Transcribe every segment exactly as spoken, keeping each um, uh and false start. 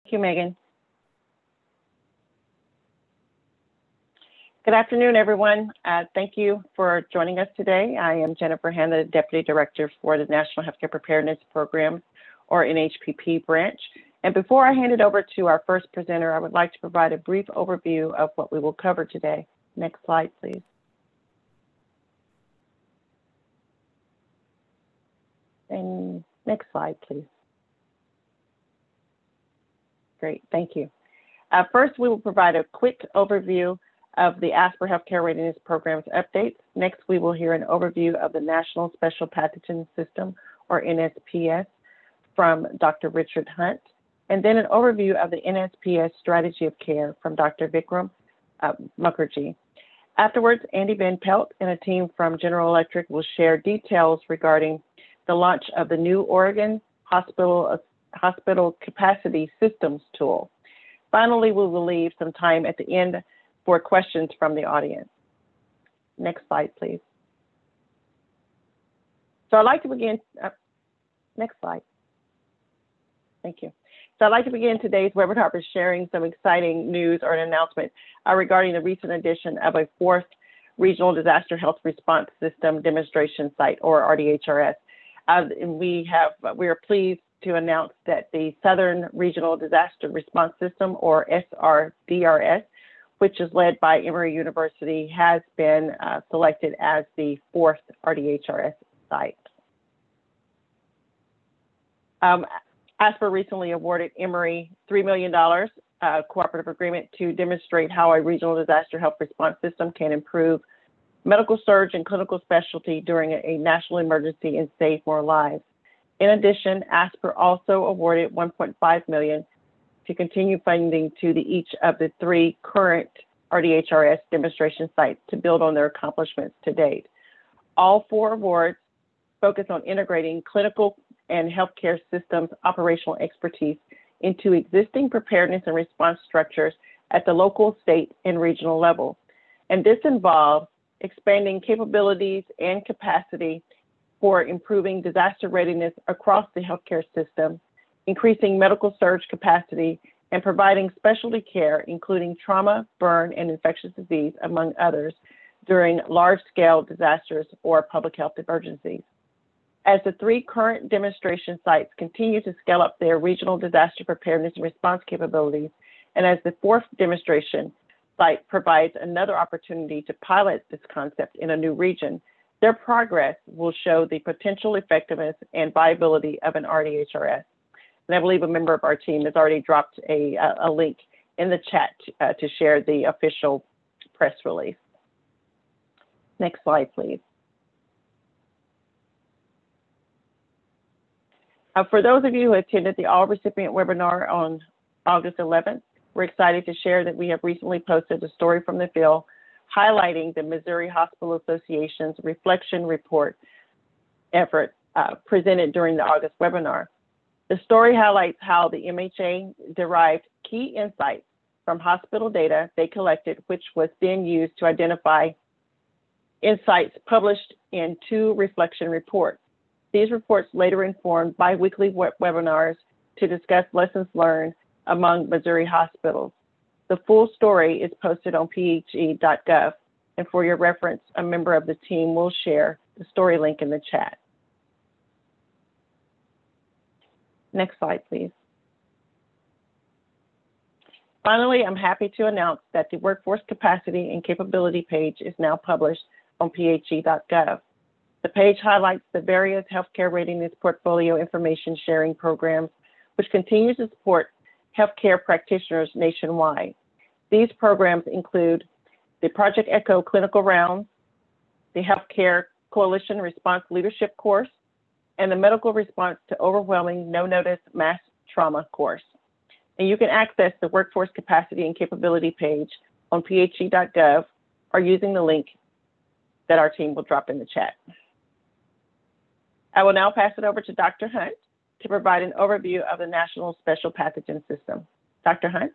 Thank you, Megan. Good afternoon, everyone. Uh, thank you for joining us today. I am Jennifer Hand, the Deputy Director for the National Healthcare Preparedness Program, or N H P P branch. And before I hand it over to our first presenter, I would like to provide a brief overview of what we will cover today. Next slide, please. And next slide, please. Great, thank you. Uh, first, we will provide a quick overview of the ASPR Healthcare Readiness Program's updates. Next, we will hear an overview of the National Special Pathogen System, or N S P S, from Doctor Richard Hunt, and then an overview of the N S P S Strategy of Care from Doctor Vikram uh, Mukherjee. Afterwards, Andy Van Pelt and a team from General Electric will share details regarding the launch of the new Oregon Hospital, uh, Hospital Capacity Systems tool. Finally, we will leave some time at the end for questions from the audience. Next slide, please. So I'd like to begin, uh, next slide. Thank you. So I'd like to begin today's webinar by sharing some exciting news or an announcement uh, regarding the recent addition of a fourth Regional Disaster Health Response System Demonstration Site, or R D H R S. Uh, and we have, we are pleased to announce that the Southern Regional Disaster Response System, or S R D R S, which is led by Emory University, has been uh, selected as the fourth R D H R S site. Um, ASPR recently awarded Emory three million dollars uh, cooperative agreement to demonstrate how a regional disaster health response system can improve medical surge and clinical specialty during a, a national emergency and save more lives. In addition, ASPR also awarded one point five million dollars to continue funding to the, each of the three current R D H R S demonstration sites to build on their accomplishments to date. All four awards focus on integrating clinical and healthcare systems operational expertise into existing preparedness and response structures at the local, state, and regional level. And this involves expanding capabilities and capacity for improving disaster readiness across the healthcare system, increasing medical surge capacity, and providing specialty care, including trauma, burn, and infectious disease, among others, during large-scale disasters or public health emergencies. As the three current demonstration sites continue to scale up their regional disaster preparedness and response capabilities, and as the fourth demonstration site provides another opportunity to pilot this concept in a new region, their progress will show the potential effectiveness and viability of an R D H R S. And I believe a member of our team has already dropped a, a link in the chat uh, to share the official press release. Next slide, please. Uh, for those of you who attended the all recipient webinar on August eleventh, we're excited to share that we have recently posted a story from the field highlighting the Missouri Hospital Association's reflection report effort uh, presented during the August webinar. The story highlights how the M H A derived key insights from hospital data they collected, which was then used to identify insights published in two reflection reports. These reports later informed bi-weekly web webinars to discuss lessons learned among Missouri hospitals. The full story is posted on P H E dot gov, and for your reference, a member of the team will share the story link in the chat. Next slide, please. Finally, I'm happy to announce that the Workforce Capacity and Capability page is now published on P H E dot gov. The page highlights the various healthcare readiness portfolio information sharing programs, which continue to support healthcare practitioners nationwide. These programs include the Project ECHO Clinical Rounds, the Healthcare Coalition Response Leadership Course, and the Medical Response to Overwhelming No-Notice Mass Trauma course. And you can access the Workforce Capacity and Capability page on P H E dot gov or using the link that our team will drop in the chat. I will now pass it over to Doctor Hunt to provide an overview of the National Special Pathogen System. Doctor Hunt?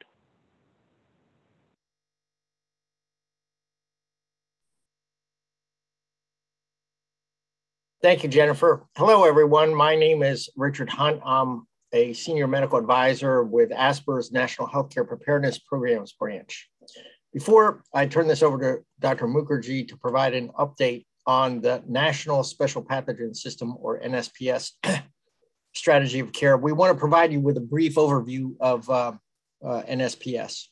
Thank you, Jennifer. Hello, everyone. My name is Richard Hunt. I'm a senior medical advisor with ASPR's National Healthcare Preparedness Programs branch. Before I turn this over to Doctor Mukherjee to provide an update on the National Special Pathogen System, or N S P S, strategy of care, we want to provide you with a brief overview of uh, uh, N S P S.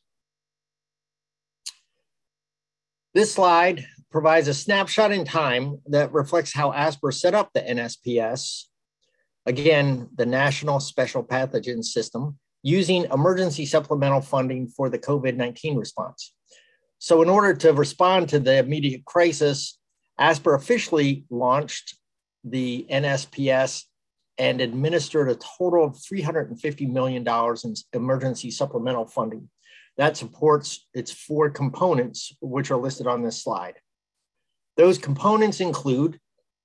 This slide provides a snapshot in time that reflects how ASPR set up the N S P S, again, the National Special Pathogen System, using emergency supplemental funding for the COVID nineteen response. So in order to respond to the immediate crisis, ASPR officially launched the N S P S and administered a total of three hundred fifty million dollars in emergency supplemental funding. That supports its four components, which are listed on this slide. Those components include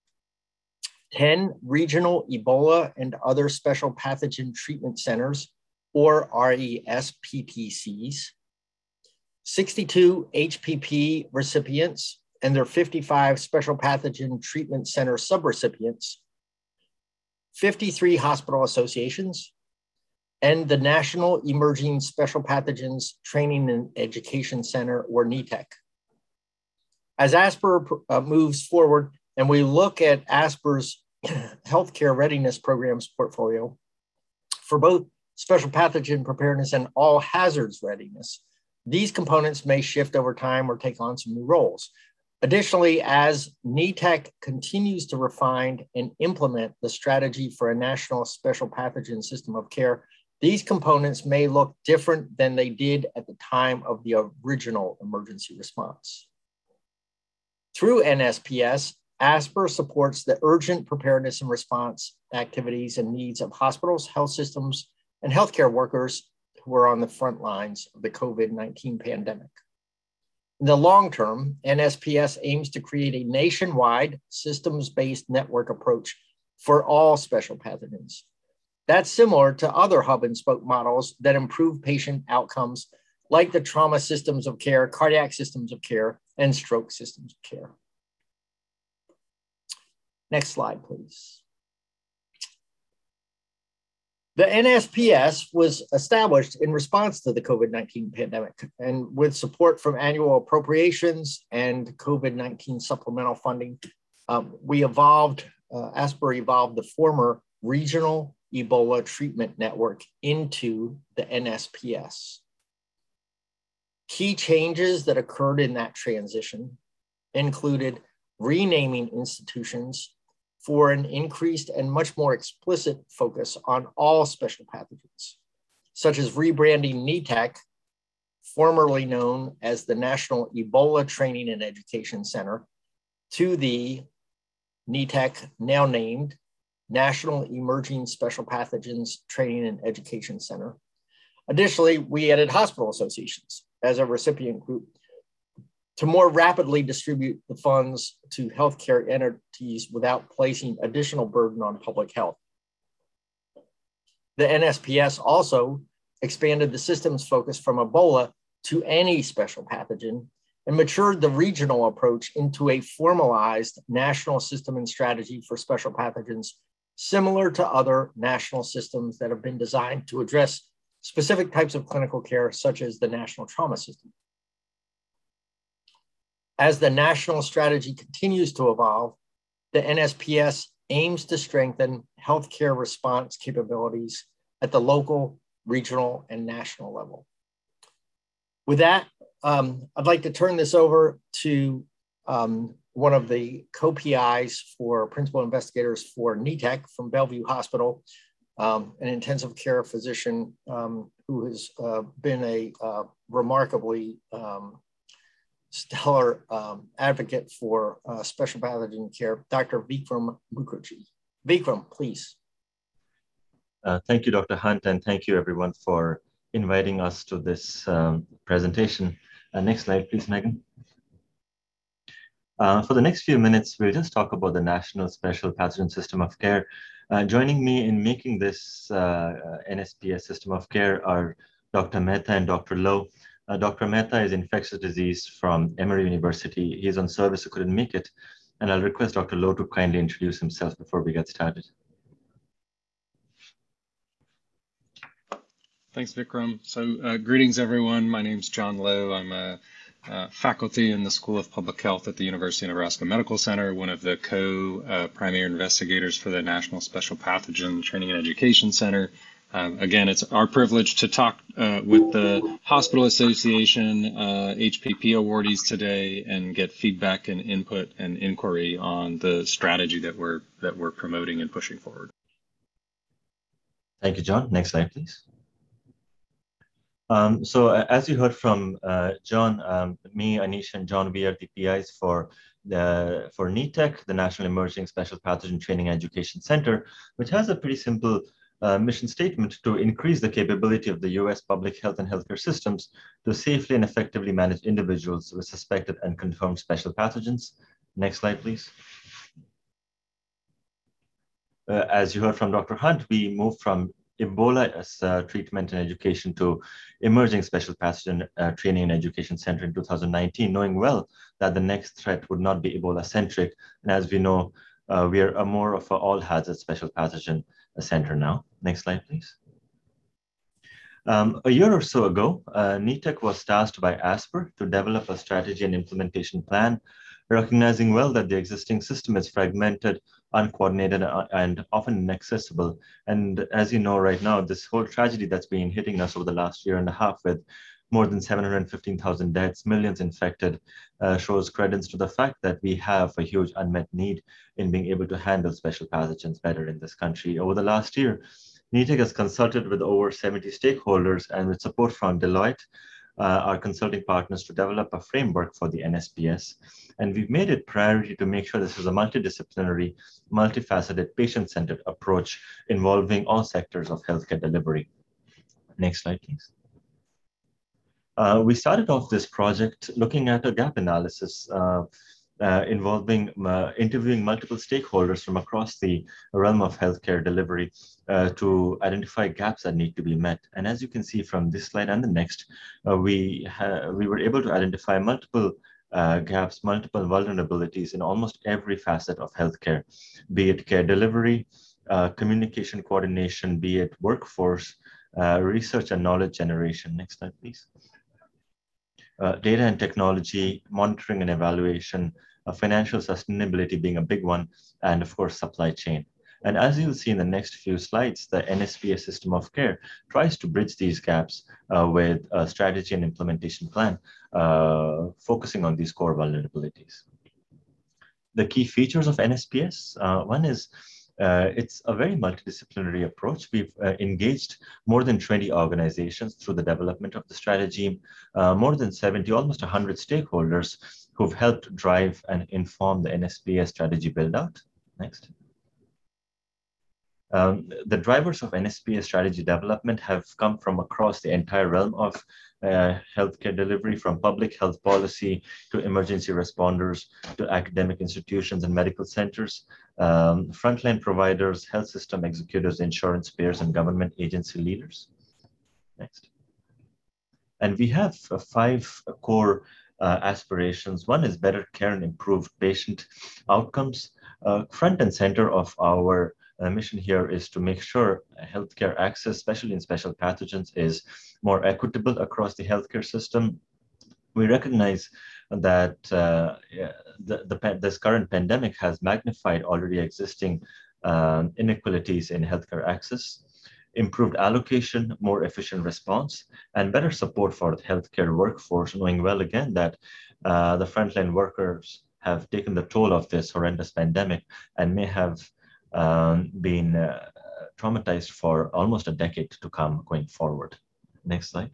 ten regional Ebola and other special pathogen treatment centers, or R E S P T Cs, sixty-two H P P recipients and their fifty-five special pathogen treatment center subrecipients, fifty-three hospital associations, and the National Emerging Special Pathogens Training and Education Center, or N E T E C. As ASPR uh, moves forward and we look at ASPR's healthcare readiness programs portfolio for both special pathogen preparedness and all hazards readiness, these components may shift over time or take on some new roles. Additionally, as N E T E C continues to refine and implement the strategy for a national special pathogen system of care, these components may look different than they did at the time of the original emergency response. Through N S P S, ASPR supports the urgent preparedness and response activities and needs of hospitals, health systems, and healthcare workers who are on the front lines of the COVID nineteen pandemic. In the long term, N S P S aims to create a nationwide systems-based network approach for all special pathogens. That's similar to other hub and spoke models that improve patient outcomes, like the trauma systems of care, cardiac systems of care, and stroke systems of care. Next slide, please. The N S P S was established in response to the COVID nineteen pandemic, and with support from annual appropriations and COVID nineteen supplemental funding, um, we evolved, uh, ASPR evolved the former Regional Ebola Treatment Network into the N S P S. Key changes that occurred in that transition included renaming institutions for an increased and much more explicit focus on all special pathogens, such as rebranding N E T E C, formerly known as the National Ebola Training and Education Center, to the N E T E C, now named National Emerging Special Pathogens Training and Education Center. Additionally, we added hospital associations as a recipient group to more rapidly distribute the funds to healthcare entities without placing additional burden on public health. The N S P S also expanded the system's focus from Ebola to any special pathogen and matured the regional approach into a formalized national system and strategy for special pathogens, similar to other national systems that have been designed to address specific types of clinical care, such as the National Trauma System. As the national strategy continues to evolve, the N S P S aims to strengthen healthcare response capabilities at the local, regional, and national level. With that, um, I'd like to turn this over to um, one of the co-P Is for principal investigators for N E T E C from Bellevue Hospital, um, an intensive care physician um, who has uh, been a uh, remarkably um, stellar um, advocate for uh, special pathogen care, Doctor Vikram Mukherjee. Vikram, please. Uh, thank you, Doctor Hunt, and thank you everyone for inviting us to this um, presentation. Uh, next slide, please, Megan. Uh, for the next few minutes, we'll just talk about the National Special Pathogen System of Care. Uh, joining me in making this uh, N S P S system of care are Doctor Mehta and Doctor Lowe. Uh, Doctor Mehta is infectious disease from Emory University. He's on service, so couldn't make it. And I'll request Doctor Lowe to kindly introduce himself before we get started. Thanks, Vikram. So uh, greetings, everyone. My name's John Lowe. I'm a uh, faculty in the School of Public Health at the University of Nebraska Medical Center, one of the co-primary uh, investigators for the National Special Pathogen Training and Education Center. Um, again, it's our privilege to talk uh, with the Hospital Association uh, H P P awardees today and get feedback and input and inquiry on the strategy that we're that we're promoting and pushing forward. Thank you, John. Next slide, please. Um, so uh, as you heard from uh, John, um, me, Anish, and John, we are the P Is for the for NETEC, the National Emerging Special Pathogen Training and Education Center, which has a pretty simple uh, mission statement to increase the capability of the U S public health and healthcare systems to safely and effectively manage individuals with suspected and confirmed special pathogens. Next slide, please. Uh, as you heard from Doctor Hunt, we moved from Ebola as uh, treatment and education to emerging special pathogen uh, training and education center in two thousand nineteen, knowing well that the next threat would not be Ebola centric. And as we know, uh, we are a more of an all hazard special pathogen center now. Next slide, please. Um, a year or so ago, uh, NETEC was tasked by ASPR to develop a strategy and implementation plan, recognizing well that the existing system is fragmented, uncoordinated, and often inaccessible. And as you know right now, this whole tragedy that's been hitting us over the last year and a half with more than seven hundred fifteen thousand deaths, millions infected, uh, shows credence to the fact that we have a huge unmet need in being able to handle special pathogens better in this country. Over the last year, NETEC has consulted with over seventy stakeholders and with support from Deloitte, uh, our consulting partners, to develop a framework for the N S P S. And we've made it priority to make sure this is a multidisciplinary, multifaceted, patient-centered approach involving all sectors of healthcare delivery. Next slide, please. Uh, we started off this project looking at a gap analysis uh, uh, involving uh, interviewing multiple stakeholders from across the realm of healthcare delivery uh, to identify gaps that need to be met. And as you can see from this slide and the next, uh, we, we were able to identify multiple uh, gaps, multiple vulnerabilities in almost every facet of healthcare, be it care delivery, uh, communication coordination, be it workforce, uh, research and knowledge generation. Next slide, please. Uh, data and technology, monitoring and evaluation, uh, financial sustainability being a big one, and of course, supply chain. And as you'll see in the next few slides, the N S P S system of care tries to bridge these gaps uh, with a strategy and implementation plan, uh, focusing on these core vulnerabilities. The key features of N S P S, uh, one is Uh, it's a very multidisciplinary approach. We've uh, engaged more than twenty organizations through the development of the strategy, uh, more than seventy, almost one hundred stakeholders who've helped drive and inform the N S P S strategy build-out. Next. Um, the drivers of N S P S strategy development have come from across the entire realm of uh, healthcare delivery, from public health policy to emergency responders to academic institutions and medical centers, um, frontline providers, health system executives, insurance payers, and government agency leaders. Next. And we have uh, five core uh, aspirations. One is better care and improved patient outcomes. Uh, front and center of our Uh, mission here is to make sure healthcare access, especially in special pathogens, is more equitable across the healthcare system. We recognize that uh, the, the, this current pandemic has magnified already existing um, inequalities in healthcare access, improved allocation, more efficient response, and better support for the healthcare workforce, knowing well again that uh, the frontline workers have taken the toll of this horrendous pandemic and may have Um, been uh, traumatized for almost a decade to come going forward. Next slide.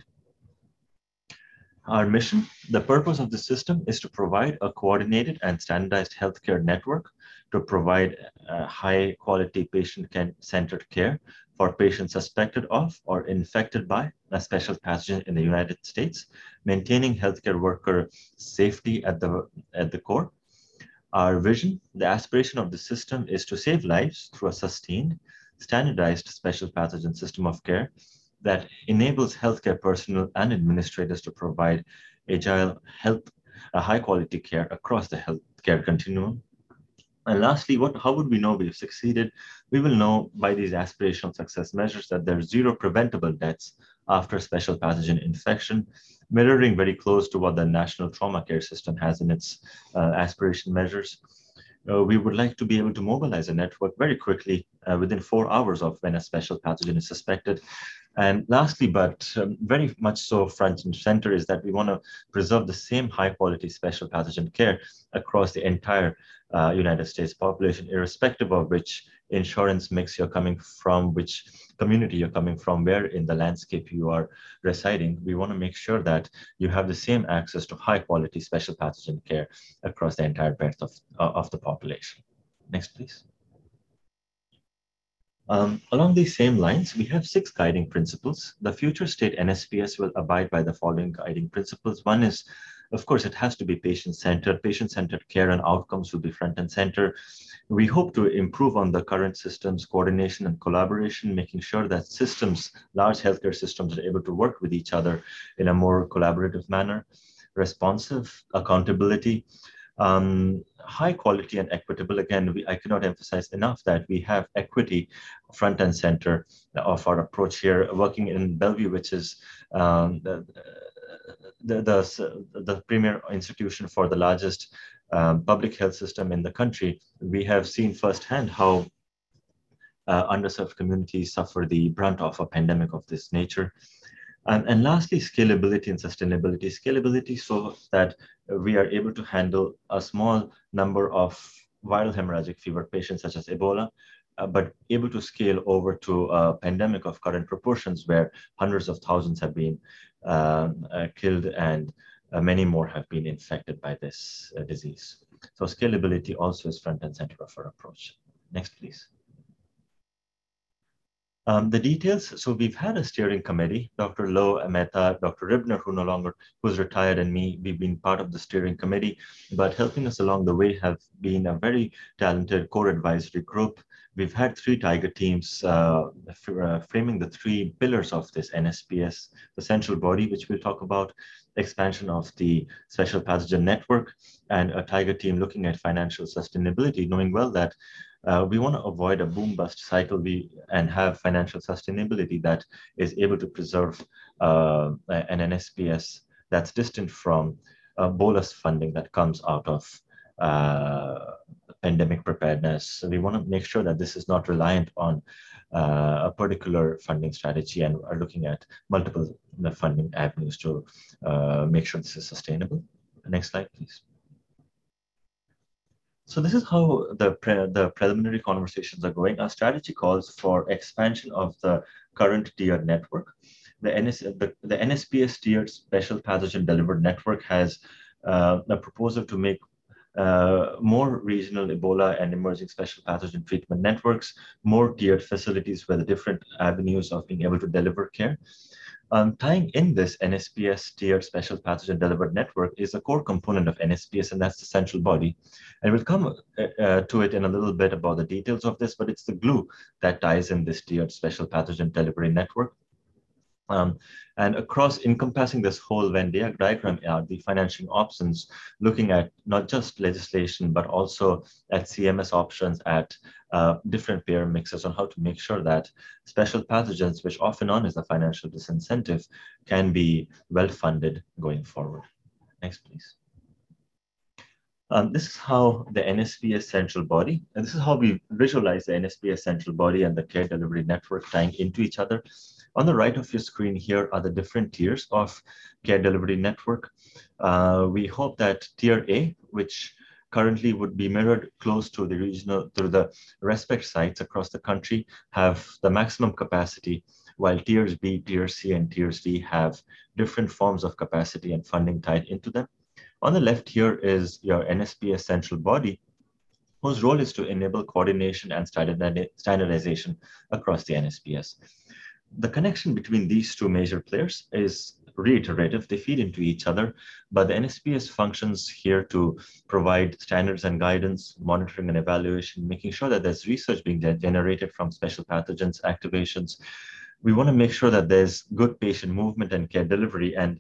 Our mission, the purpose of the system is to provide a coordinated and standardized healthcare network to provide uh, high quality patient-centered care for patients suspected of or infected by a special pathogen in the United States, maintaining healthcare worker safety at the, at the core. Our vision, the aspiration of the system, is to save lives through a sustained, standardized special pathogen system of care that enables healthcare personnel and administrators to provide agile, health, uh, high-quality care across the healthcare continuum. And lastly, what, how would we know we've succeeded? We will know by these aspirational success measures that there are zero preventable deaths after special pathogen infection, mirroring very close to what the National Trauma Care System has in its uh, aspiration measures. Uh, we would like to be able to mobilize a network very quickly uh, within four hours of when a special pathogen is suspected. And lastly, but um, very much so front and center, is that we want to preserve the same high quality special pathogen care across the entire uh, United States population, irrespective of which insurance mix you're coming from, which community you're coming from, where in the landscape you are residing. We want to make sure that you have the same access to high quality special pathogen care across the entire breadth of, uh, of the population. Next, please. Um, along these same lines, we have six guiding principles. The future state N S P S will abide by the following guiding principles. One is, of course, it has to be patient-centered. Patient-centered care and outcomes will be front and center. We hope to improve on the current systems, coordination and collaboration, making sure that systems, large healthcare systems, are able to work with each other in a more collaborative manner. Responsive, accountability, um, high quality and equitable. Again, we, I cannot emphasize enough that we have equity front and center of our approach here. Working in Bellevue, which is um, the, the, the, the premier institution for the largest um, public health system in the country, we have seen firsthand how uh, underserved communities suffer the brunt of a pandemic of this nature. Um, and lastly, scalability and sustainability. Scalability so that we are able to handle a small number of viral hemorrhagic fever patients such as Ebola, uh, but able to scale over to a pandemic of current proportions where hundreds of thousands have been um, uh, killed and uh, many more have been infected by this uh, disease. So scalability also is front and center of our approach. Next, please. Um, the details, so we've had a steering committee, Doctor Lowe, Mehta, Doctor Ribner, who no longer, who's retired, and me, we've been part of the steering committee, but helping us along the way have been a very talented core advisory group. We've had three Tiger teams uh, uh, framing the three pillars of this N S P S, the central body, which we'll talk about, expansion of the special pathogen network, and a Tiger team looking at financial sustainability, knowing well that Uh, we want to avoid a boom bust cycle we, and have financial sustainability that is able to preserve uh, an N S P S that's distant from uh, bolus funding that comes out of uh, pandemic preparedness. So we want to make sure that this is not reliant on uh, a particular funding strategy and are looking at multiple funding avenues to uh, make sure this is sustainable. Next slide, please. So this is how the, pre the preliminary conversations are going. Our strategy calls for expansion of the current tiered network. The, NS the, the N S P S tiered special pathogen delivered network has uh, a proposal to make uh, more regional Ebola and emerging special pathogen treatment networks, more tiered facilities with different avenues of being able to deliver care. Um, tying in this N S P S tiered special pathogen delivered network is a core component of N S P S, and that's the central body. And we'll come uh, uh, to it in a little bit about the details of this, but it's the glue that ties in this tiered special pathogen delivery network. Um, and across encompassing this whole Venn diagram are the financing options, looking at not just legislation, but also at C M S options, at uh, different payer mixes on how to make sure that special pathogens, which often on is a financial disincentive, can be well funded going forward. Next, please. Um, this is how the N S P S central body, and this is how we visualize the N S P S central body and the care delivery network tying into each other. On the right of your screen here are the different tiers of care delivery network. Uh, we hope that tier A, which currently would be mirrored close to the regional, to the respect sites across the country, have the maximum capacity, while tiers B, tier C, and tiers D have different forms of capacity and funding tied into them. On the left here is your N S P S central body, whose role is to enable coordination and standardization across the N S P S. The connection between these two major players is reiterative. They feed into each other, but the N S P S functions here to provide standards and guidance, monitoring and evaluation, making sure that there's research being generated from special pathogens activations. We want to make sure that there's good patient movement and care delivery, and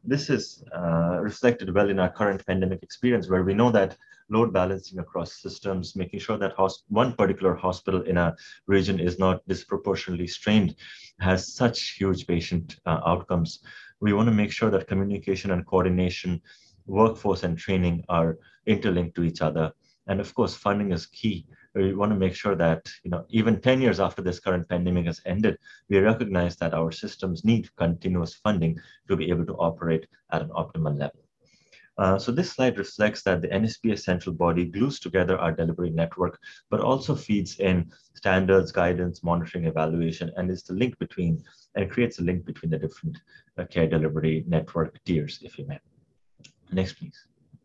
this is uh, reflected well in our current pandemic experience, where we know that load balancing across systems, making sure that one particular hospital in a region is not disproportionately strained, has such huge patient uh, outcomes. We want to make sure that communication and coordination, workforce and training are interlinked to each other. And of course, funding is key. We want to make sure that, you know, even ten years after this current pandemic has ended, we recognize that our systems need continuous funding to be able to operate at an optimal level. Uh, so this slide reflects that the N S P S central body glues together our delivery network, but also feeds in standards, guidance, monitoring, evaluation, and is the link between, and creates a link between the different uh, care delivery network tiers, if you may. Next, please.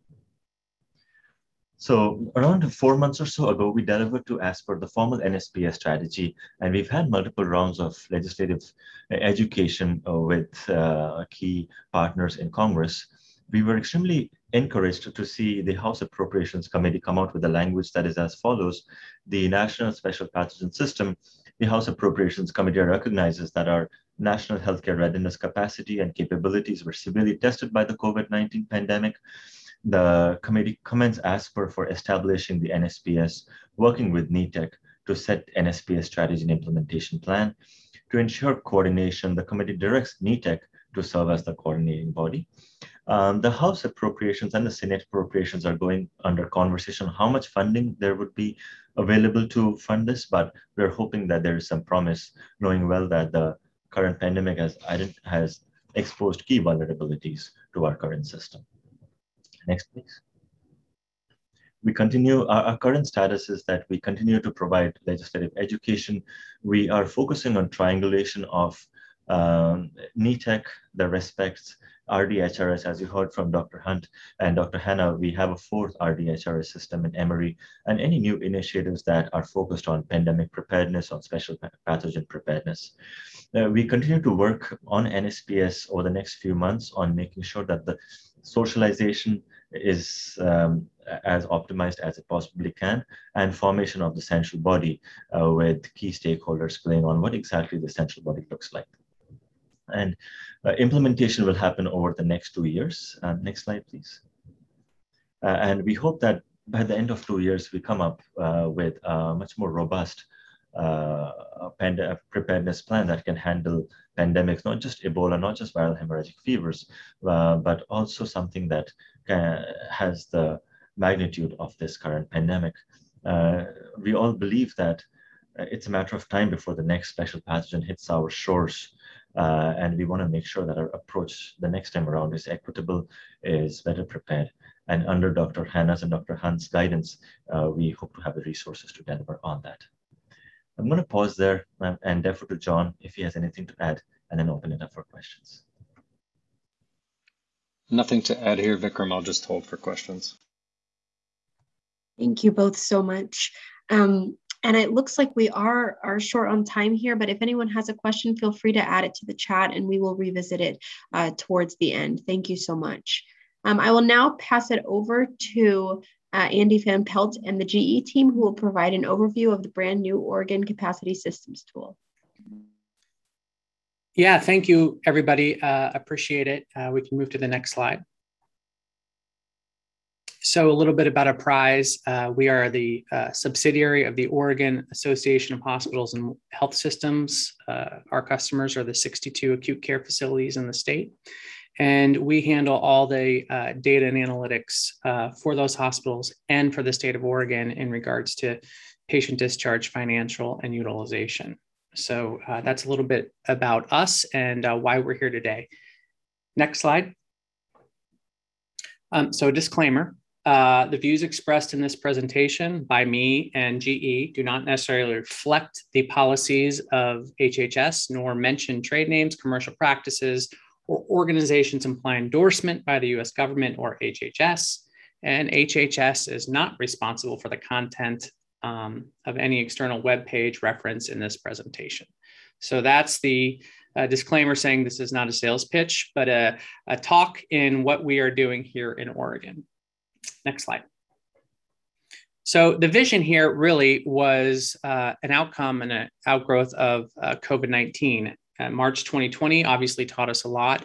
So around four months or so ago, we delivered to ASPR the formal N S P S strategy, and we've had multiple rounds of legislative education uh, with uh, key partners in Congress. We were extremely encouraged to see the House Appropriations Committee come out with a language that is as follows. The National Special Pathogen System, the House Appropriations Committee recognizes that our national healthcare readiness capacity and capabilities were severely tested by the COVID nineteen pandemic. The committee commends ASPR for establishing the N S P S, working with NETEC to set N S P S strategy and implementation plan. To ensure coordination, the committee directs NETEC to serve as the coordinating body. Um, the House appropriations and the Senate appropriations are going under conversation how much funding there would be available to fund this, but we're hoping that there is some promise, knowing well that the current pandemic has, has exposed key vulnerabilities to our current system. Next, please. We continue, our, our current status is that we continue to provide legislative education. We are focusing on triangulation of um, NETEC, the respects, R D H R S, as you heard from Doctor Hunt and Doctor Hanna. We have a fourth R D H R S system in Emory, and any new initiatives that are focused on pandemic preparedness, on special pathogen preparedness. Uh, we continue to work on N S P S over the next few months on making sure that the socialization is um, as optimized as it possibly can, and formation of the central body uh, with key stakeholders playing on what exactly the central body looks like. And uh, implementation will happen over the next two years. Uh, next slide, please. Uh, and we hope that by the end of two years, we come up uh, with a much more robust uh, pand preparedness plan that can handle pandemics, not just Ebola, not just viral hemorrhagic fevers, uh, but also something that can, has the magnitude of this current pandemic. Uh, we all believe that it's a matter of time before the next special pathogen hits our shores. Uh, and we want to make sure that our approach the next time around is equitable, is better prepared. And under Doctor Hanna's and Doctor Hunt's guidance, uh, we hope to have the resources to deliver on that. I'm going to pause there and defer to John if he has anything to add, and then open it up for questions. Nothing to add here, Vikram. I'll just hold for questions. Thank you both so much. Um, and it looks like we are, are short on time here, but if anyone has a question, feel free to add it to the chat and we will revisit it uh, towards the end. Thank you so much. Um, I will now pass it over to uh, Andy Van Pelt and the G E team, who will provide an overview of the brand new Oregon Capacity Systems tool. Yeah, thank you, everybody. Uh, appreciate it. Uh, we can move to the next slide. So a little bit about Apprise. Uh, we are the uh, subsidiary of the Oregon Association of Hospitals and Health Systems. Uh, our customers are the sixty-two acute care facilities in the state. And we handle all the uh, data and analytics uh, for those hospitals and for the state of Oregon in regards to patient discharge, financial, and utilization. So uh, that's a little bit about us and uh, why we're here today. Next slide. Um, so disclaimer, uh, the views expressed in this presentation by me and G E do not necessarily reflect the policies of H H S, nor mention trade names, commercial practices, or organizations imply endorsement by the U S government or H H S. And H H S is not responsible for the content um, of any external web page reference in this presentation. So that's the uh, disclaimer saying this is not a sales pitch, but a, a talk in what we are doing here in Oregon. Next slide. So the vision here really was uh, an outcome and an outgrowth of uh, COVID nineteen. Uh, March twenty twenty obviously taught us a lot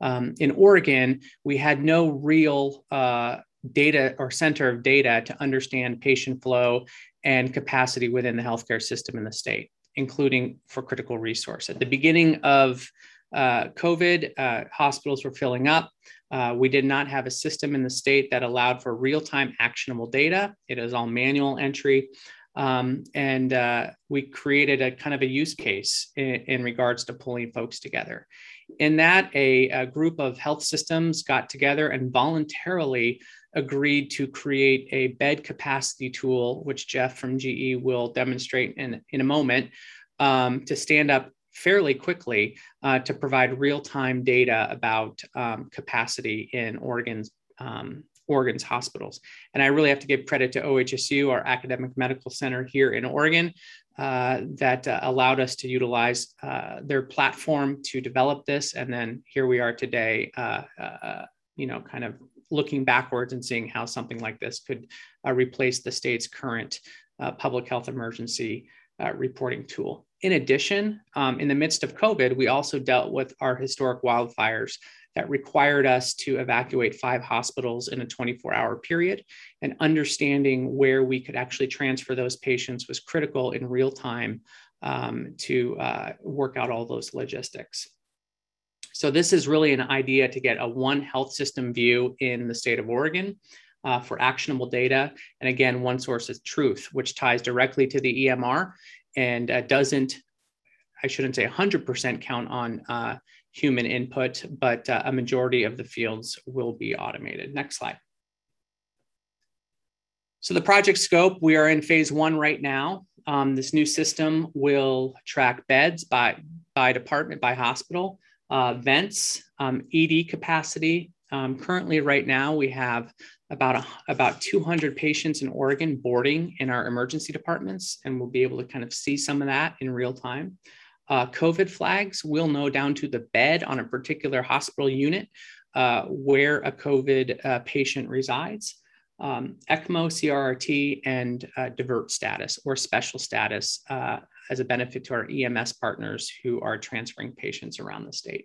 Um, in Oregon, we had no real uh, data or center of data to understand patient flow and capacity within the healthcare system in the state, including for critical resource. At the beginning of uh, COVID, uh, hospitals were filling up. Uh, we did not have a system in the state that allowed for real-time actionable data. It is all manual entry. Um, and uh, we created a kind of a use case in, in regards to pulling folks together. In that, a, a group of health systems got together and voluntarily agreed to create a bed capacity tool, which Jeff from G E will demonstrate in, in a moment, um, to stand up fairly quickly uh, to provide real-time data about um, capacity in Oregon's, um, Oregon's hospitals. And I really have to give credit to O H S U, our academic medical center here in Oregon, uh, that uh, allowed us to utilize uh, their platform to develop this. And then here we are today, uh, uh, you know, kind of looking backwards and seeing how something like this could uh, replace the state's current uh, public health emergency uh, reporting tool. In addition, um, in the midst of COVID, we also dealt with our historic wildfires that required us to evacuate five hospitals in a twenty-four hour period, and understanding where we could actually transfer those patients was critical in real time um, to uh, work out all those logistics. So this is really an idea to get a one health system view in the state of Oregon uh, for actionable data. And again, one source of truth, which ties directly to the E M R and uh, doesn't, I shouldn't say one hundred percent count on uh, human input, but uh, a majority of the fields will be automated. Next slide. So the project scope, we are in phase one right now. Um, this new system will track beds by, by department, by hospital, uh, vents, um, E D capacity. Um, currently right now, we have about, a, about two hundred patients in Oregon boarding in our emergency departments, and we'll be able to kind of see some of that in real time. Uh, COVID flags, we'll know down to the bed on a particular hospital unit uh, where a COVID uh, patient resides. Um, ECMO, C R R T, and uh, divert status or special status uh, as a benefit to our E M S partners who are transferring patients around the state.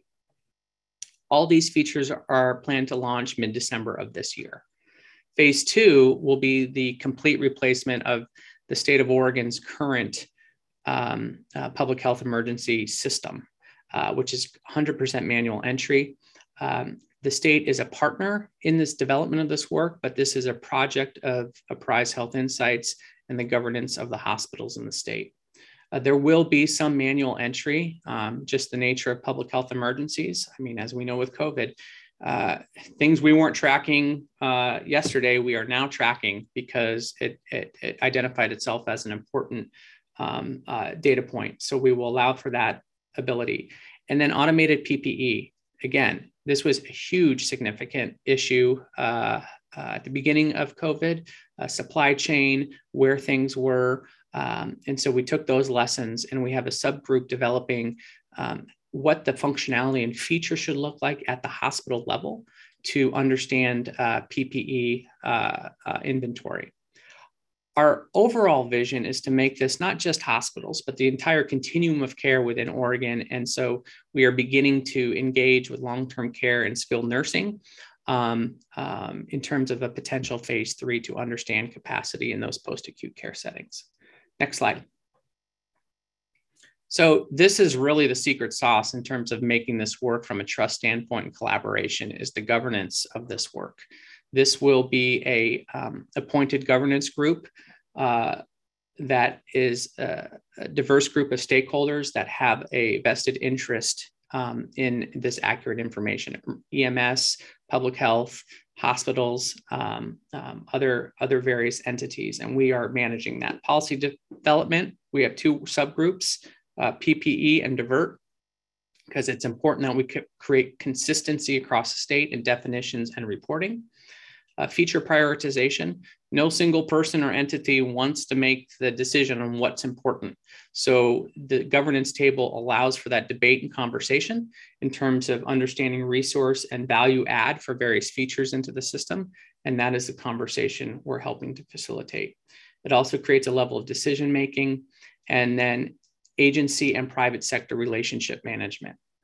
All these features are planned to launch mid-December of this year. Phase two will be the complete replacement of the state of Oregon's current um, uh, public health emergency system, uh, which is one hundred percent manual entry. Um, the state is a partner in this development of this work, but this is a project of Apprise Health Insights and the governance of the hospitals in the state. Uh, there will be some manual entry, um, just the nature of public health emergencies. I mean, as we know with COVID, uh, things we weren't tracking uh, yesterday, we are now tracking because it, it, it identified itself as an important um, uh, data point. So we will allow for that ability. And then automated P P E. Again, this was a huge significant issue uh, uh, at the beginning of COVID, uh, supply chain, where things were. Um, and so we took those lessons and we have a subgroup developing um, what the functionality and feature should look like at the hospital level to understand uh, P P E uh, uh, inventory. Our overall vision is to make this not just hospitals, but the entire continuum of care within Oregon. And so we are beginning to engage with long-term care and skilled nursing um, um, in terms of a potential phase three to understand capacity in those post-acute care settings. Next slide. So this is really the secret sauce in terms of making this work from a trust standpoint and collaboration is the governance of this work. This will be a um, appointed governance group uh, that is a, a diverse group of stakeholders that have a vested interest um, in this accurate information. E M S, public health, hospitals, um, um, other, other various entities, and we are managing that. Policy de development, we have two subgroups, uh, P P E and divert, because it's important that we create consistency across the state in definitions and reporting. Uh, feature prioritization, no single person or entity wants to make the decision on what's important. So the governance table allows for that debate and conversation in terms of understanding resource and value add for various features into the system. And that is the conversation we're helping to facilitate. It also creates a level of decision-making and then agency and private sector relationship management.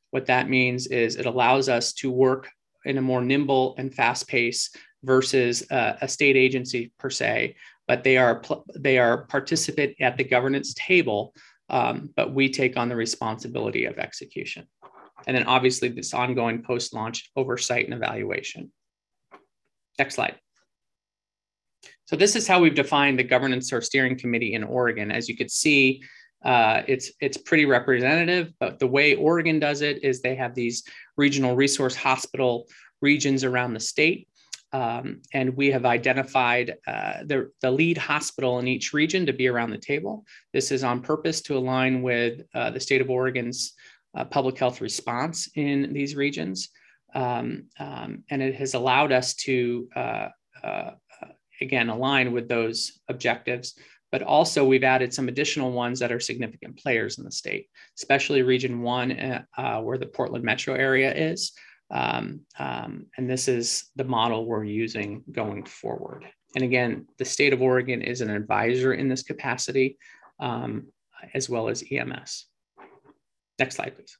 What that means is it allows us to work in a more nimble and fast pace versus uh, a state agency per se, but they are they are participant at the governance table, um, but we take on the responsibility of execution. And then obviously this ongoing post-launch oversight and evaluation. Next slide. So this is how we've defined the governance or steering committee in Oregon. As you could see, uh, it's, it's pretty representative, but the way Oregon does it is they have these regional resource hospital regions around the state. Um, and we have identified uh, the, the lead hospital in each region to be around the table. This is on purpose to align with uh, the state of Oregon's uh, public health response in these regions. Um, um, and it has allowed us to, uh, uh, again, align with those objectives. But also we've added some additional ones that are significant players in the state, especially Region one, uh, where the Portland metro area is. Um, um, and this is the model we're using going forward. And again, the state of Oregon is an advisor in this capacity, um, as well as E M S. Next slide, please.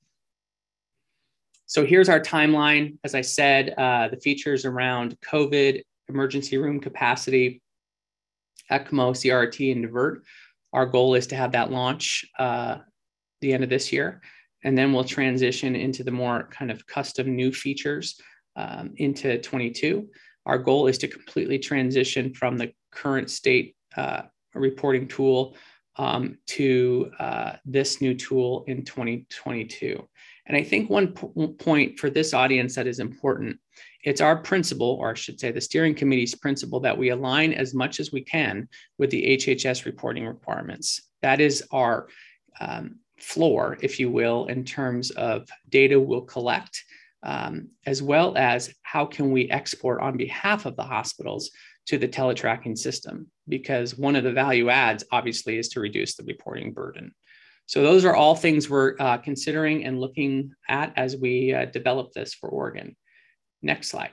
So here's our timeline. As I said, uh, the features around COVID, emergency room capacity, ECMO, C R T, and DIVERT. Our goal is to have that launch uh, the end of this year. And then we'll transition into the more kind of custom new features um, into twenty-two. Our goal is to completely transition from the current state uh, reporting tool um, to uh, this new tool in twenty twenty-two. And I think one p- point for this audience that is important, it's our principle, or I should say the steering committee's principle, that we align as much as we can with the H H S reporting requirements. That is our um, floor, if you will, in terms of data we'll collect, um, as well as how can we export on behalf of the hospitals to the teletracking system, because one of the value adds obviously is to reduce the reporting burden. So those are all things we're uh, considering and looking at as we uh, develop this for Oregon. Next slide.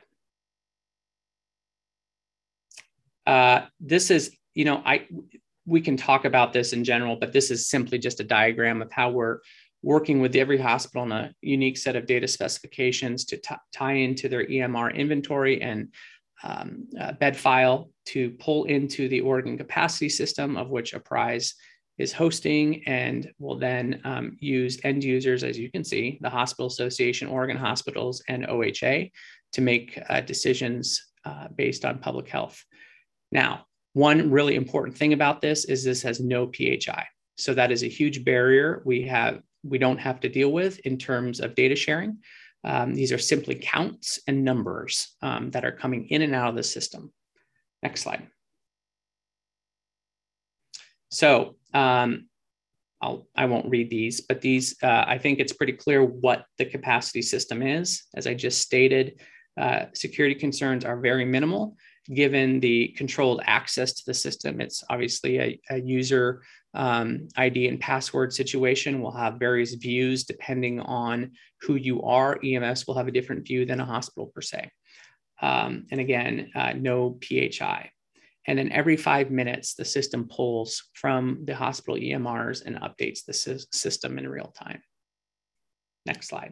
Uh, this is, you know, I we can talk about this in general, but this is simply just a diagram of how we're working with every hospital on a unique set of data specifications to tie into their E M R inventory and um, uh, bed file to pull into the Oregon capacity system, of which Apprise is hosting, and will then um, use end users, as you can see, the Hospital Association, Oregon Hospitals, and O H A to make uh, decisions uh, based on public health. Now, one really important thing about this is this has no P H I. So that is a huge barrier we have, we don't have to deal with in terms of data sharing. Um, these are simply counts and numbers um, that are coming in and out of the system. Next slide. So um, I'll, I won't read these, but these, uh, I think it's pretty clear what the capacity system is. As I just stated, uh, security concerns are very minimal. Given the controlled access to the system, it's obviously a, a user um, I D and password situation. We'll have various views depending on who you are. E M S will have a different view than a hospital per se. Um, and again, uh, no P H I. And then every five minutes, the system pulls from the hospital E M Rs and updates the sy- system in real time. Next slide.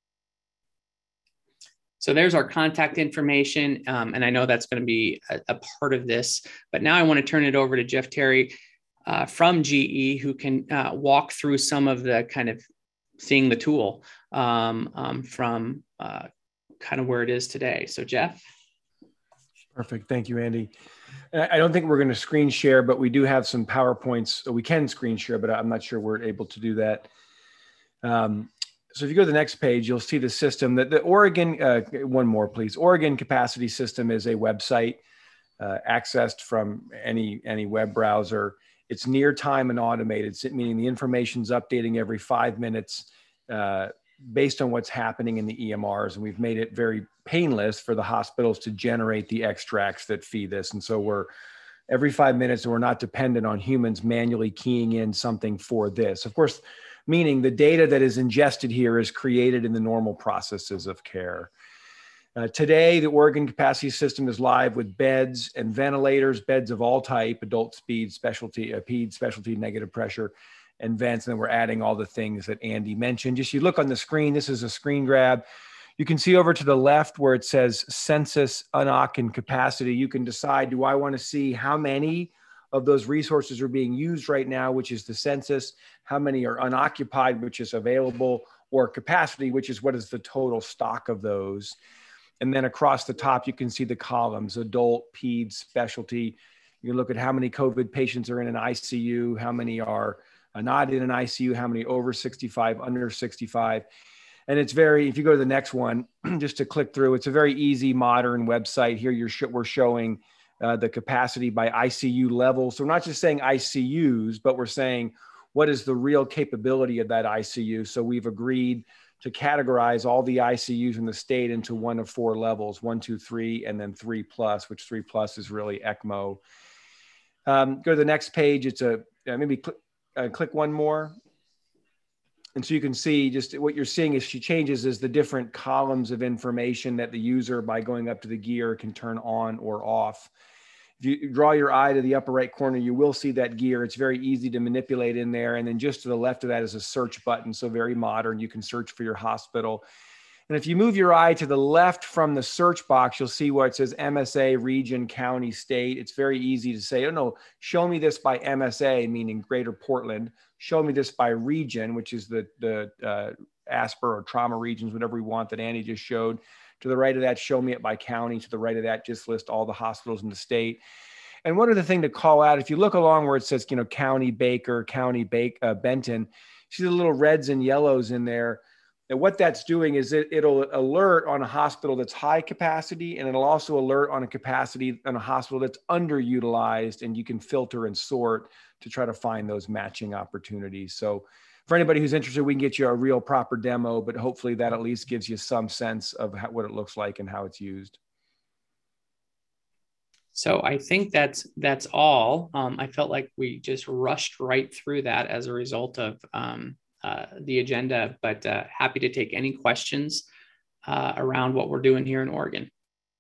So there's our contact information. Um, and I know that's going to be a, a part of this, but now I want to turn it over to Jeff Terry uh, from G E, who can uh, walk through some of the kind of seeing the tool um, um, from uh, kind of where it is today. So Jeff. Perfect. Thank you, Andy. I don't think we're going to screen share, but we do have some PowerPoints. We can screen share, but I'm not sure we're able to do that. Um, so if you go to the next page, you'll see the system that the Oregon, uh, one more, please. Oregon Capacity System is a website uh, accessed from any, any web browser. It's near time and automated, meaning the information's updating every five minutes uh, based on what's happening in the E M Rs. And we've made it very painless for the hospitals to generate the extracts that feed this. And so we're every five minutes, we're not dependent on humans manually keying in something for this. Of course, meaning the data that is ingested here is created in the normal processes of care. Uh, today, the Oregon Capacity System is live with beds and ventilators, beds of all type, adult speed, specialty, uh, ped, specialty, negative pressure, and vents. And then we're adding all the things that Andy mentioned. Just you look on the screen, this is a screen grab. You can see over to the left where it says census, U N O C, and capacity. You can decide, do I want to see how many of those resources are being used right now, which is the census, how many are unoccupied, which is available, or capacity, which is what is the total stock of those. And then across the top, you can see the columns, adult, peds, specialty. You can look at how many COVID patients are in an I C U, how many are not in an I C U, how many over sixty-five, under sixty-five. And it's very, if you go to the next one, just to click through, it's a very easy, modern website. Here you're sh we're showing uh, the capacity by I C U level. So we're not just saying I C Us, but we're saying what is the real capability of that I C U. So we've agreed to categorize all the I C Us in the state into one of four levels, one, two, three, and then three plus, which three plus is really ECMO. Um, go to the next page. It's a, uh, maybe cl uh, click one more. And so you can see just what you're seeing as she changes is the different columns of information that the user, by going up to the gear, can turn on or off. If you draw your eye to the upper right corner, you will see that gear. It's very easy to manipulate in there. And then just to the left of that is a search button. So very modern. You can search for your hospital. And if you move your eye to the left from the search box, you'll see where it says M S A, region, county, state. It's very easy to say, oh no, show me this by M S A, meaning Greater Portland. Show me this by region, which is the, the uh, ASPR or trauma regions, whatever we want that Andy just showed. To the right of that, show me it by county. To the right of that, just list all the hospitals in the state. And one other thing to call out, if you look along where it says, you know, County Baker, County Bake, uh, Benton, see the little reds and yellows in there. And what that's doing is it, it'll alert on a hospital that's high capacity, and it'll also alert on a capacity on a hospital that's underutilized, and you can filter and sort to try to find those matching opportunities. So for anybody who's interested, we can get you a real proper demo, but hopefully that at least gives you some sense of how, what it looks like and how it's used. So I think that's that's all. Um, I felt like we just rushed right through that as a result of um, uh, the agenda, but uh, happy to take any questions uh, around what we're doing here in Oregon.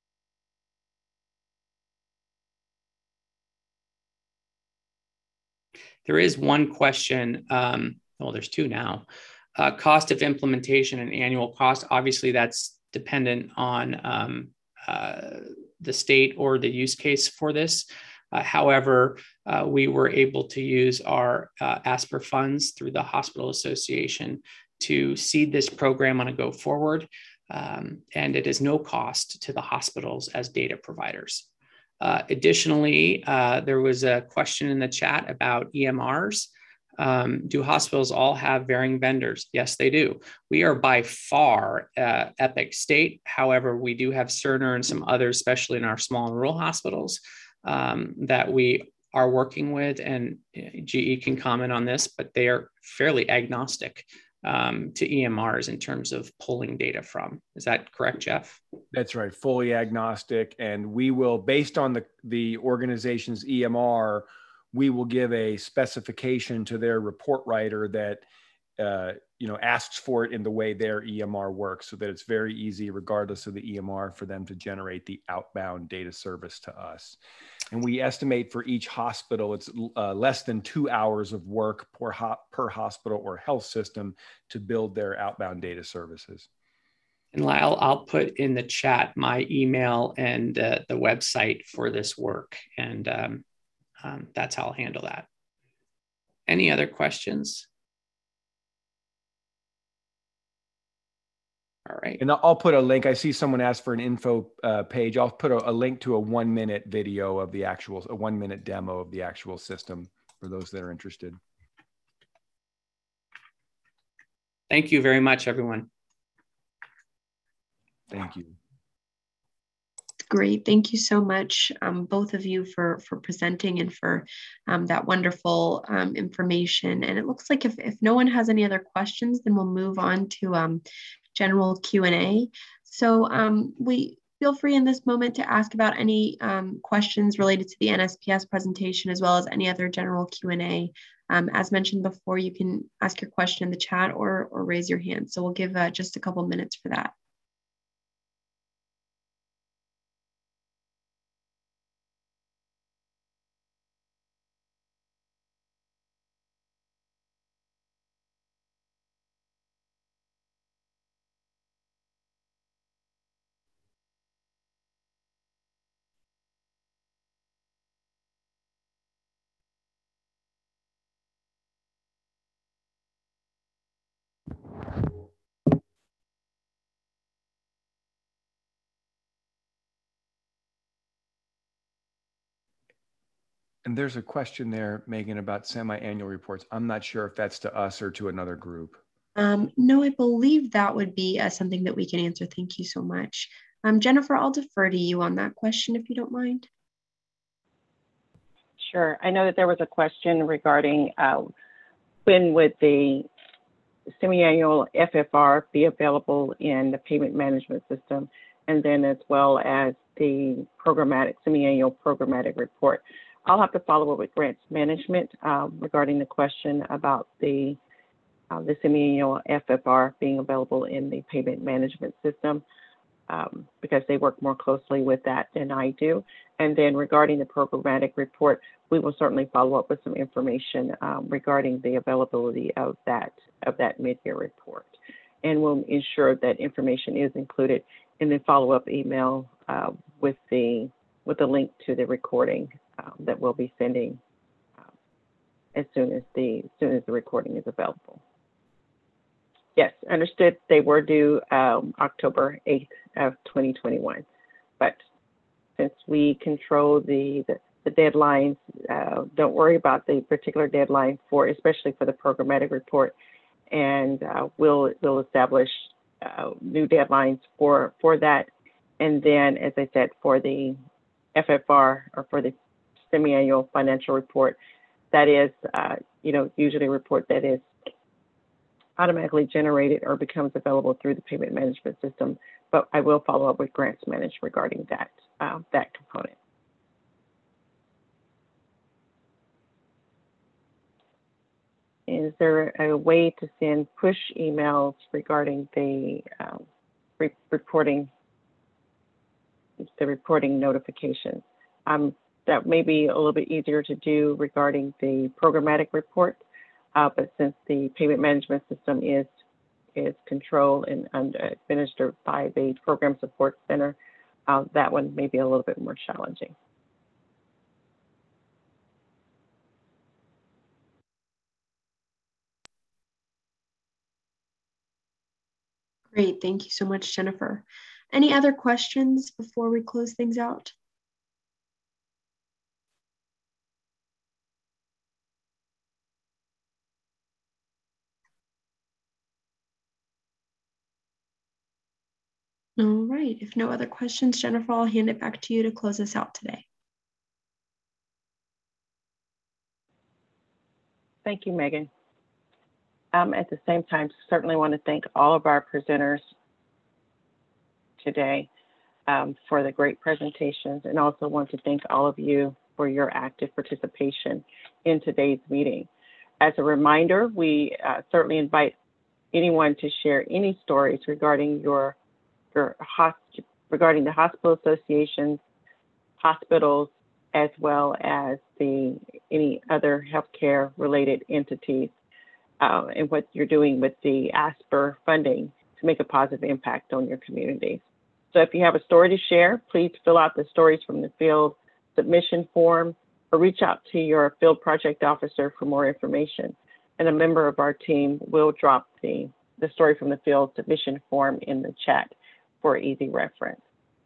There is one question. Um, well, there's two now. Uh, cost of implementation and annual cost. Obviously, that's dependent on um, uh, the state or the use case for this. Uh, however, uh, we were able to use our uh, ASPR funds through the Hospital Association to seed this program on a go forward. Um, and it is no cost to the hospitals as data providers. Uh, additionally, uh, there was a question in the chat about E M Rs. Um, do hospitals all have varying vendors? Yes, they do. We are by far uh, Epic State. However, we do have Cerner and some others, especially in our small and rural hospitals, um, that we are working with. And G E can comment on this, but they are fairly agnostic um, to E M Rs in terms of pulling data from. Is that correct, Jeff? That's right, fully agnostic. And we will, based on the, the organization's E M R, we will give a specification to their report writer that uh, you know, asks for it in the way their E M R works, so that it's very easy, regardless of the E M R, for them to generate the outbound data service to us. And we estimate for each hospital, it's uh, less than two hours of work per, ho per hospital or health system to build their outbound data services. And Lyle, I'll put in the chat my email and uh, the website for this work. And um, um, that's how I'll handle that. Any other questions? All right. And I'll put a link. I see someone asked for an info uh, page. I'll put a, a link to a one minute video of the actual, a one minute demo of the actual system for those that are interested. Thank you very much, everyone. Thank you. Great. Thank you so much, um, both of you, for, for presenting and for um, that wonderful um, information. And it looks like if, if no one has any other questions, then we'll move on to um, general Q and A. So um, we feel free in this moment to ask about any um, questions related to the N S P S presentation, as well as any other general Q and A. Um, as mentioned before, you can ask your question in the chat or, or raise your hand. So we'll give uh, just a couple minutes for that. And there's a question there, Megan, about semi-annual reports. I'm not sure if that's to us or to another group. Um, no, I believe that would be uh, something that we can answer. Thank you so much. Um, Jennifer, I'll defer to you on that question if you don't mind. Sure. I know that there was a question regarding uh, when would the semi-annual F F R be available in the payment management system, and then as well as the programmatic, semi-annual programmatic report. I'll have to follow up with grants management uh, regarding the question about the uh, the semi-annual F F R being available in the payment management system, um, because they work more closely with that than I do. And then regarding the programmatic report, we will certainly follow up with some information um, regarding the availability of that of that mid-year report, and we'll ensure that information is included in the follow-up email uh, with the with the link to the recording um, that we'll be sending um, as soon as the as soon as the recording is available. Yes, understood. They were due um, October eighth of twenty twenty-one, but since we control the the, the deadlines, uh, don't worry about the particular deadline for, especially for the programmatic report, and uh, we'll we'll establish uh, new deadlines for for that. And then, as I said, for the F F R, or for the semi-annual financial report, that is, uh, you know, usually a report that is automatically generated or becomes available through the payment management system. But I will follow up with grants management regarding that uh, that component. Is there a way to send push emails regarding the um, re reporting, the reporting notifications? Um, that may be a little bit easier to do regarding the programmatic report, uh, but since the payment management system is is controlled and, and administered by the Program Support Center, uh, that one may be a little bit more challenging. Great, thank you so much, Jennifer. Any other questions before we close things out? All right, if no other questions, Jennifer, I'll hand it back to you to close us out today. Thank you, Megan. Um, at the same time, certainly want to thank all of our presenters today um, for the great presentations, and also want to thank all of you for your active participation in today's meeting. As a reminder, we uh, certainly invite anyone to share any stories regarding your, your hosp- regarding the hospital associations, hospitals, as well as the any other healthcare related entities, uh, and what you're doing with the ASPR funding to make a positive impact on your communities. So if you have a story to share, please fill out the Stories from the Field submission form, or reach out to your field project officer for more information. And a member of our team will drop the, the Story from the Field submission form in the chat for easy reference.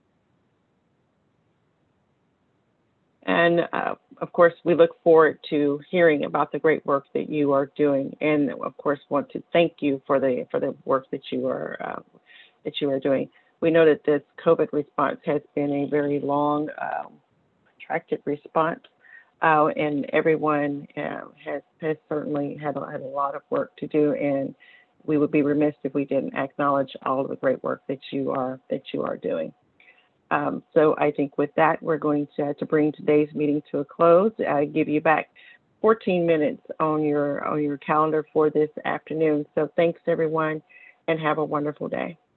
And uh, of course, we look forward to hearing about the great work that you are doing, and of course, want to thank you for the for the work that you are uh, that you are doing. We know that this COVID response has been a very long, um, protracted response, uh, and everyone uh, has has certainly had a, had a lot of work to do. And we would be remiss if we didn't acknowledge all of the great work that you are that you are doing. Um, so I think with that, we're going to, to bring today's meeting to a close. I give you back fourteen minutes on your on your calendar for this afternoon. So thanks everyone, and have a wonderful day.